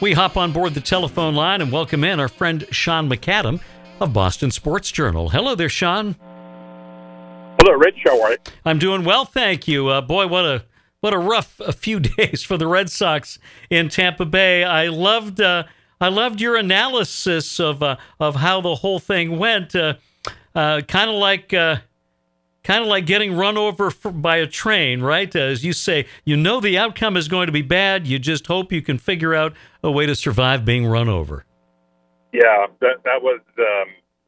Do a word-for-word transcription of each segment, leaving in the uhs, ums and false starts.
We hop on board the telephone line and welcome in our friend Sean McAdam of Boston Sports Journal. Hello there, Sean. Hello, Rich. How are you? I'm doing well, thank you. Uh, boy, what a what a rough a few days for the Red Sox in Tampa Bay. I loved uh, I loved your analysis of uh, of how the whole thing went. Uh, uh, kind of like. Uh, Kind of like getting run over for, by a train, right? As you say, you know the outcome is going to be bad. You just hope you can figure out a way to survive being run over. Yeah, that that was um,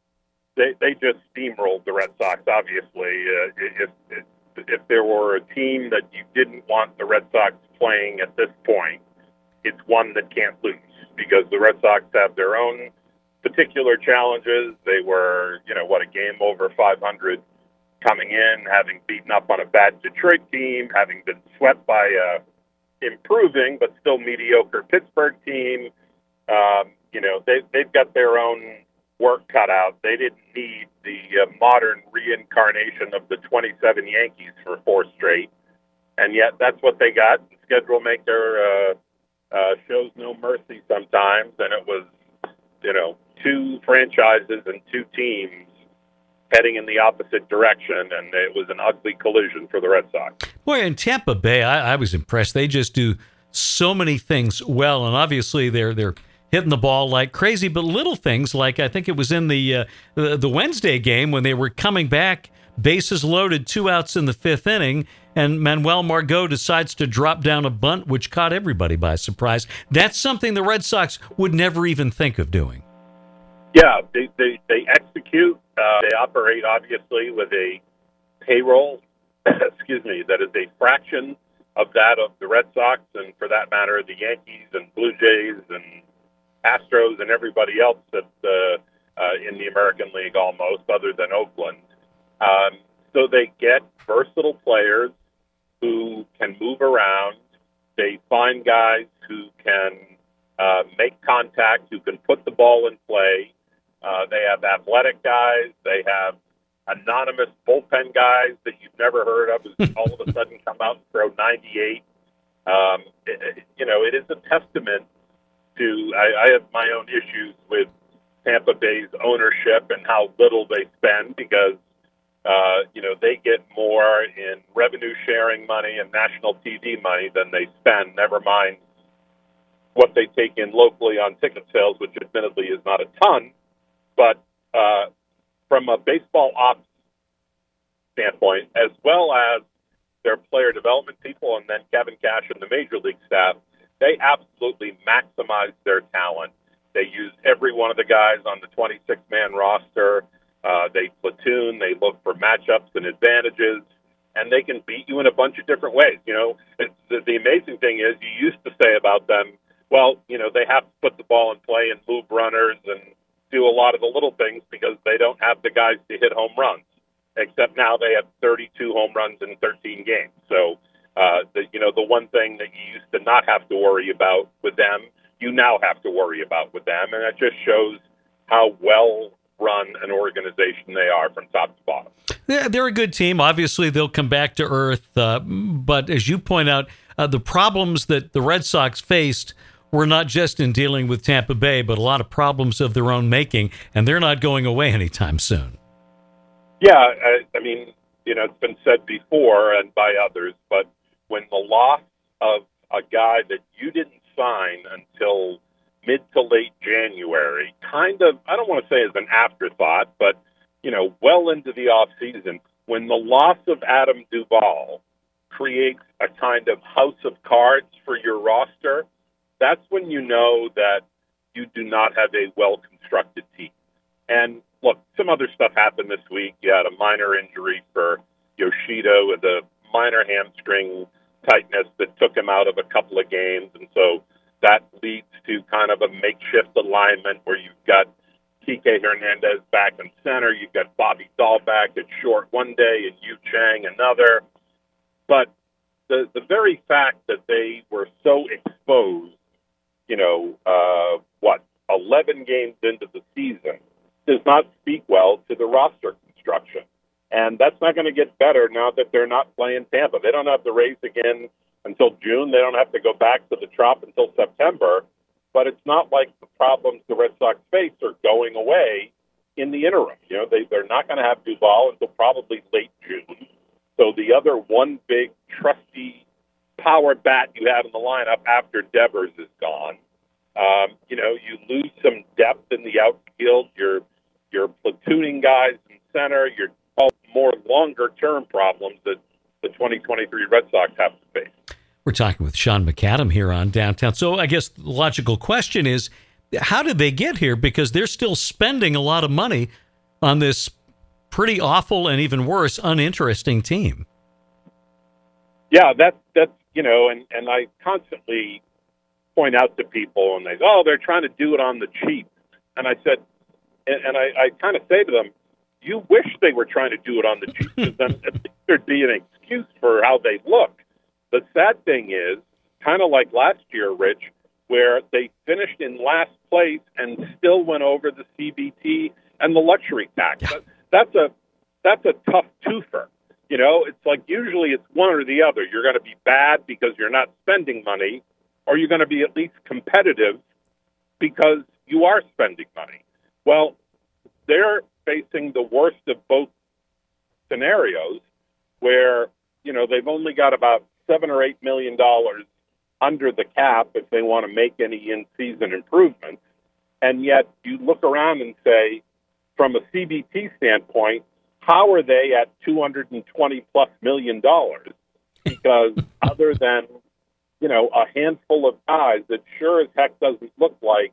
they they just steamrolled the Red Sox. Obviously, uh, if, if if there were a team that you didn't want the Red Sox playing at this point, it's one that can't lose because the Red Sox have their own particular challenges. They were, you know, what a game over five hundred. Coming in, having beaten up on a bad Detroit team, having been swept by a improving but still mediocre Pittsburgh team. Um, you know, they, they've got their own work cut out. They didn't need the uh, modern reincarnation of the twenty-seven Yankees for four straight, and yet that's what they got. The schedule maker uh, uh, shows no mercy sometimes, and it was, you know, two franchises and two teams heading in the opposite direction, and it was an ugly collision for the Red Sox. Boy, in Tampa Bay, I, I was impressed. They just do so many things well, and obviously they're they're hitting the ball like crazy, but little things like I think it was in the uh, the, the Wednesday game when they were coming back, bases loaded, two outs in the fifth inning, and Manuel Margot decides to drop down a bunt, which caught everybody by surprise. That's something the Red Sox would never even think of doing. Yeah, they, they, they execute. Uh, they operate, obviously, with a payroll, excuse me, that is a fraction of that of the Red Sox, and for that matter, the Yankees and Blue Jays and Astros and everybody else that uh, uh, in the American League almost, other than Oakland. Um, so they get versatile players who can move around. They find guys who can uh, make contact, who can put the ball in play. Uh, they have athletic guys. They have anonymous bullpen guys that you've never heard of who all of a sudden come out and throw ninety-eight. Um, it, you know, it is a testament to, I, I have my own issues with Tampa Bay's ownership and how little they spend because, uh, you know, they get more in revenue sharing money and national T V money than they spend, never mind what they take in locally on ticket sales, which admittedly is not a ton. But uh, from a baseball ops standpoint, as well as their player development people and then Kevin Cash and the major league staff, they absolutely maximize their talent. They use every one of the guys on the twenty-six man roster. Uh, they platoon. They look for matchups and advantages, and they can beat you in a bunch of different ways. You know, it's, the, the amazing thing is you used to say about them, well, you know, they have to put the ball in play and move runners and do a lot of the little things because they don't have the guys to hit home runs, except now they have thirty-two home runs in thirteen games. So, uh, the, you know, the one thing that you used to not have to worry about with them, you now have to worry about with them. And that just shows how well run an organization they are from top to bottom. They're, they're a good team. Obviously, they'll come back to earth. Uh, but as you point out, uh, the problems that the Red Sox faced were not just in dealing with Tampa Bay, but a lot of problems of their own making, and they're not going away anytime soon. Yeah, I, I mean, you know, it's been said before and by others, but when the loss of a guy that you didn't sign until mid to late January, kind of, I don't want to say as an afterthought, but, you know, well into the off season, when the loss of Adam Duvall creates a kind of house of cards for your roster, that's when you know that you do not have a well-constructed team. And look, some other stuff happened this week. You had a minor injury for Yoshida with a minor hamstring tightness that took him out of a couple of games. And so that leads to kind of a makeshift alignment where you've got Kike Hernandez back in center. You've got Bobby Dahl back at short one day and Yu Chang another. But the, the very fact that they were so exposed, you know, uh, what, eleven games into the season does not speak well to the roster construction. And that's not going to get better now that they're not playing Tampa. They don't have to race again until June. They don't have to go back to the Trop until September. but it's not like the problems the Red Sox face are going away in the interim. You know, they, they're not going to have Duvall until probably late June. So the other one big trusty power bat you have in the lineup after Devers is gone. Um, you know, you lose some depth in the outfield. You're, you're platooning guys in center. You're all more longer-term problems that the twenty twenty-three Red Sox have to face. We're talking with Sean McAdam here on Downtown. So I guess the logical question is, how did they get here? Because they're still spending a lot of money on this pretty awful and even worse, uninteresting team. Yeah, that's, that's you know, and, and I constantly point out to people, and they go, oh, they're trying to do it on the cheap. And I said, and, and I, I kind of say to them, you wish they were trying to do it on the cheap, because then at least there'd be an excuse for how they look. The sad thing is, kind of like last year, Rich, where they finished in last place and still went over the C B T and the luxury tax. Yeah. That's a that's a tough twofer. You know, it's like usually it's one or the other. You're going to be bad because you're not spending money, or you're going to be at least competitive because you are spending money. Well, they're facing the worst of both scenarios, where, you know, they've only got about seven or eight million dollars under the cap if they want to make any in-season improvements. And yet you look around and say, from a C B T standpoint, how are they at two hundred twenty plus million dollars? Because other than, you know, a handful of guys, that sure as heck doesn't look like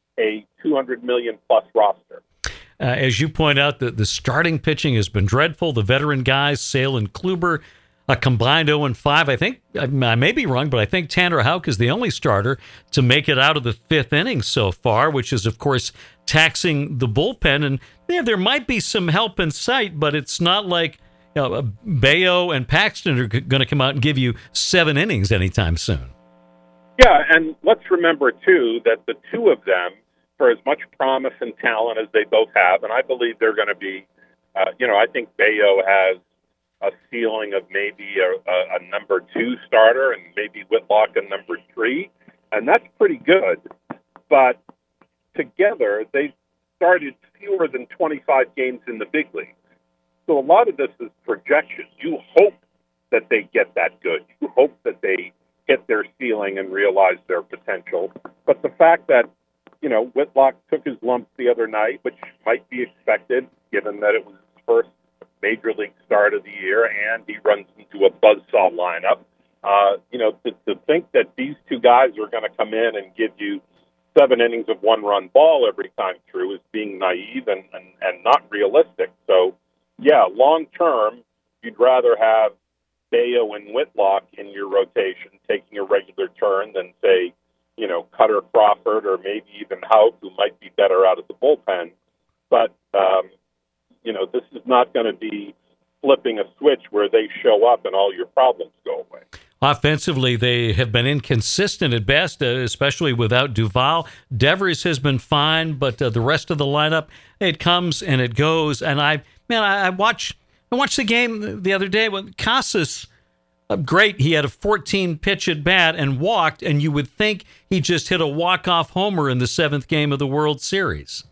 a two hundred million plus roster. Uh, as you point out, the, the starting pitching has been dreadful. The veteran guys, Sale and Kluber, a combined oh and five. I think, I may be wrong, but I think Tanner Houck is the only starter to make it out of the fifth inning so far, which is, of course, taxing the bullpen. And yeah, there might be some help in sight, but it's not like, you know, Bayo and Paxton are g- going to come out and give you seven innings anytime soon. Yeah, and let's remember, too, that the two of them, for as much promise and talent as they both have, and I believe they're going to be, uh, you know, I think Bayo has a ceiling of maybe a, a, a number two starter and maybe Whitlock a number three, and that's pretty good. But together, they've started fewer than twenty-five games in the big leagues. So a lot of this is projection. You hope that they get that good. You hope that they hit their ceiling and realize their potential. But the fact that, you know, Whitlock took his lumps the other night, which might be expected given that it was his first major league start of the year, and he runs into a buzzsaw lineup. Uh, you know, to, to think that these two guys are going to come in and give you seven innings of one-run ball every time through is being naive and, and, and not realistic. So, yeah, long-term, you'd rather have Bayo and Whitlock in your rotation taking a regular turn than, say, you know, Cutter Crawford or maybe even Houck, who might be better out of the bullpen. But, um, you know, this is not going to be flipping a switch where they show up and all your problems go away. Offensively, they have been inconsistent at best, uh, especially without Duvall. Devers has been fine, but uh, the rest of the lineup, it comes and it goes. And I, man, I, I watch, I watched the game the other day when Casas, uh, great, he had a fourteen pitch at bat and walked, and you would think he just hit a walk-off homer in the seventh game of the World Series.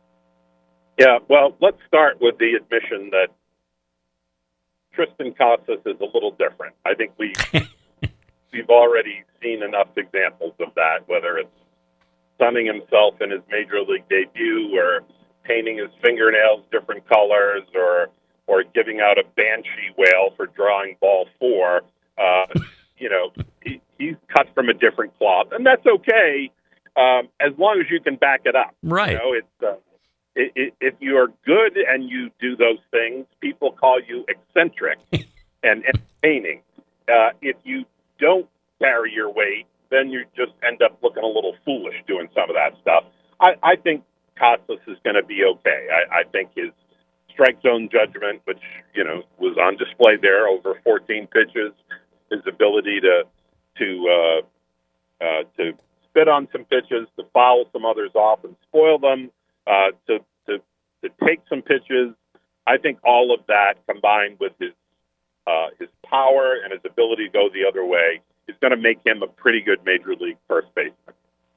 Yeah, well, let's start with the admission that Tristan Casas is a little different. I think we we've already seen enough examples of that, whether it's sunning himself in his major league debut, or painting his fingernails different colors, or or giving out a banshee wail for drawing ball four. Uh, you know, he, he's cut from a different cloth, and that's okay um, as long as you can back it up. Right. You know, it's. Uh, If you are good and you do those things, people call you eccentric and entertaining. Uh, if you don't carry your weight, then you just end up looking a little foolish doing some of that stuff. I, I think Casas is going to be okay. I, I think his strike zone judgment, which, you know, was on display there over fourteen pitches, his ability to to uh, uh, to spit on some pitches, to foul some others off and spoil them. Uh, to, to to take some pitches, I think all of that combined with his uh, his power and his ability to go the other way is going to make him a pretty good major league first baseman. But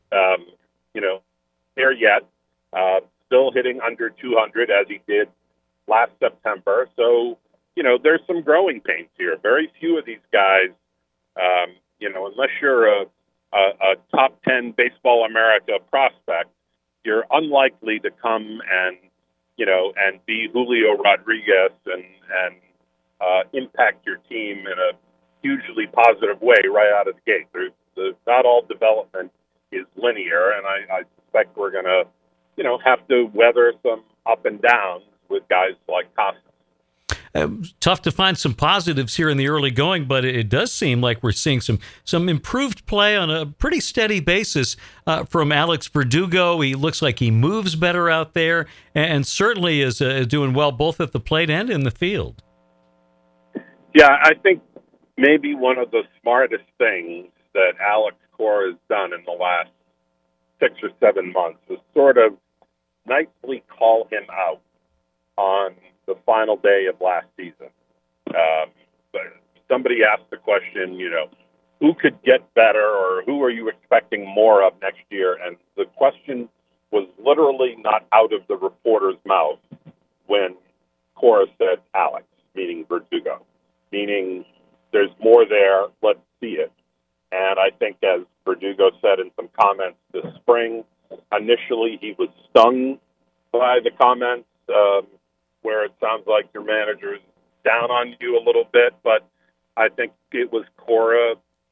um, you know, there yet. Uh, still hitting under two hundred as he did last September. So, you know, there's some growing pains here. Very few of these guys, um, you know, unless you're a, a, a top ten Baseball America prospect, you're unlikely to come and, you know, and be Julio Rodriguez and, and uh, impact your team in a hugely positive way right out of the gate. There's, there's not all development is linear, and I, I suspect we're going to, you know, have to weather some up and downs with guys like Costas. Uh, tough to find some positives here in the early going, but it does seem like we're seeing some some improved play on a pretty steady basis uh, from Alex Verdugo. He looks like he moves better out there, and certainly is uh, doing well both at the plate and in the field. Yeah, I think maybe one of the smartest things that Alex Cora has done in the last six or seven months is sort of nicely call him out on the final day of last season. Um, but somebody asked the question, you know, who could get better or who are you expecting more of next year? And the question was literally not out of the reporter's mouth when Cora said Alex, meaning Verdugo, meaning there's more there, let's see it. And I think, as Verdugo said in some comments this spring, initially he was stung by the comments um, where it sounds like your manager's down on you a little bit, but I think it was Cora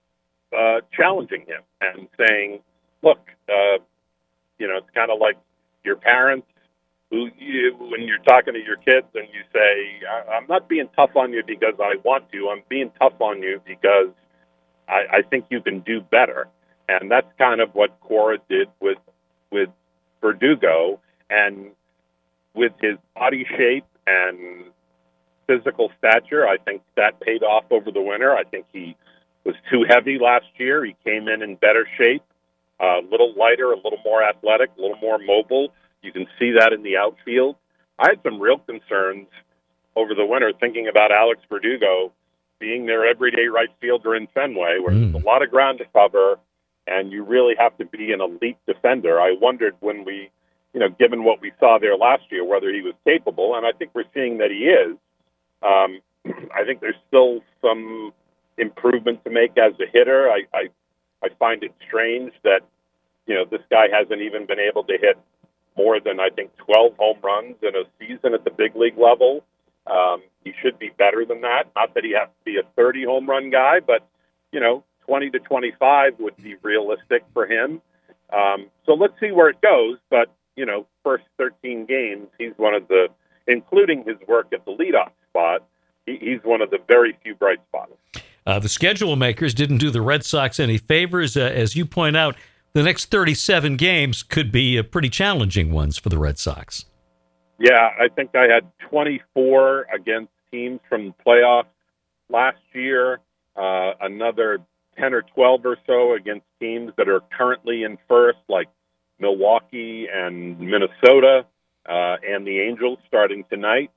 uh, challenging him and saying, look, uh, you know, it's kind of like your parents who, you, when you're talking to your kids and you say, I'm not being tough on you because I want to, I'm being tough on you because I, I think you can do better. And that's kind of what Cora did with with Verdugo. And with his body shape and physical stature, I think that paid off over the winter. I think he was too heavy last year. He came in in better shape, a little lighter, a little more athletic, a little more mobile. You can see that in the outfield. I had some real concerns over the winter thinking about Alex Verdugo being their everyday right fielder in Fenway, where mm. there's a lot of ground to cover, and you really have to be an elite defender. I wondered when we, you know, given what we saw there last year, whether he was capable, and I think we're seeing that he is. Um, I think there's still some improvement to make as a hitter. I, I, I find it strange that, you know, this guy hasn't even been able to hit more than, I think, twelve home runs in a season at the big league level. Um, he should be better than that. Not that he has to be a thirty home run guy, but, you know, twenty to twenty-five would be realistic for him. Um, so let's see where it goes. But, you know, first thirteen games, he's one of the, including his work at the leadoff spot, he, he's one of the very few bright spots. Uh, the schedule makers didn't do the Red Sox any favors. Uh, as you point out, the next thirty-seven games could be uh, pretty challenging ones for the Red Sox. Yeah, I think I had twenty-four against teams from the playoffs last year, uh, another ten or twelve or so against teams that are currently in first, like Milwaukee and Minnesota, uh, and the Angels starting tonight.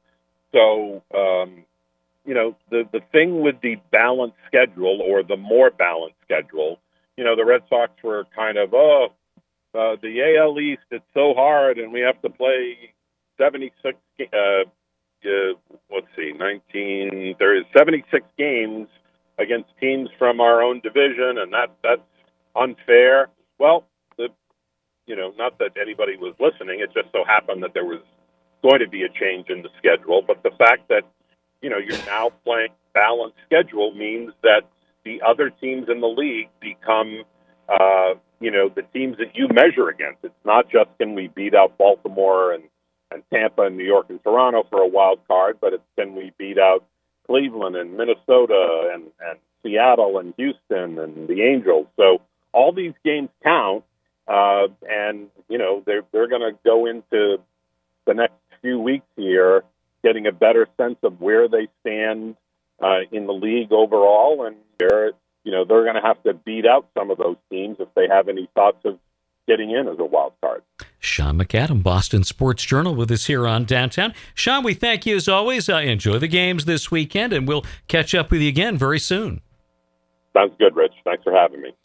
So, um, you know, the, the thing with the balanced schedule, or the more balanced schedule, you know, the Red Sox were kind of, oh, uh, the A L East, it's so hard, and we have to play seventy-six, uh, uh, let's see, nineteen, there is seventy-six games against teams from our own division, and that that's unfair. Well, the, you know, not that anybody was listening, it just so happened that there was going to be a change in the schedule, but the fact that, you know, you're now playing balanced schedule means that the other teams in the league become, uh, you know, the teams that you measure against. It's not just can we beat out Baltimore and and Tampa and New York and Toronto for a wild card, but it's can we beat out Cleveland and Minnesota and, and Seattle and Houston and the Angels. So all these games count, uh, and, you know, they're, they're going to go into the next few weeks here getting a better sense of where they stand uh, in the league overall, and they're, you know, they're going to have to beat out some of those teams if they have any thoughts of getting in as a wild card. Sean McAdam, Boston Sports Journal, with us here on Downtown. Sean, we thank you as always. Uh, enjoy the games this weekend, and we'll catch up with you again very soon. Sounds good, Rich. Thanks for having me.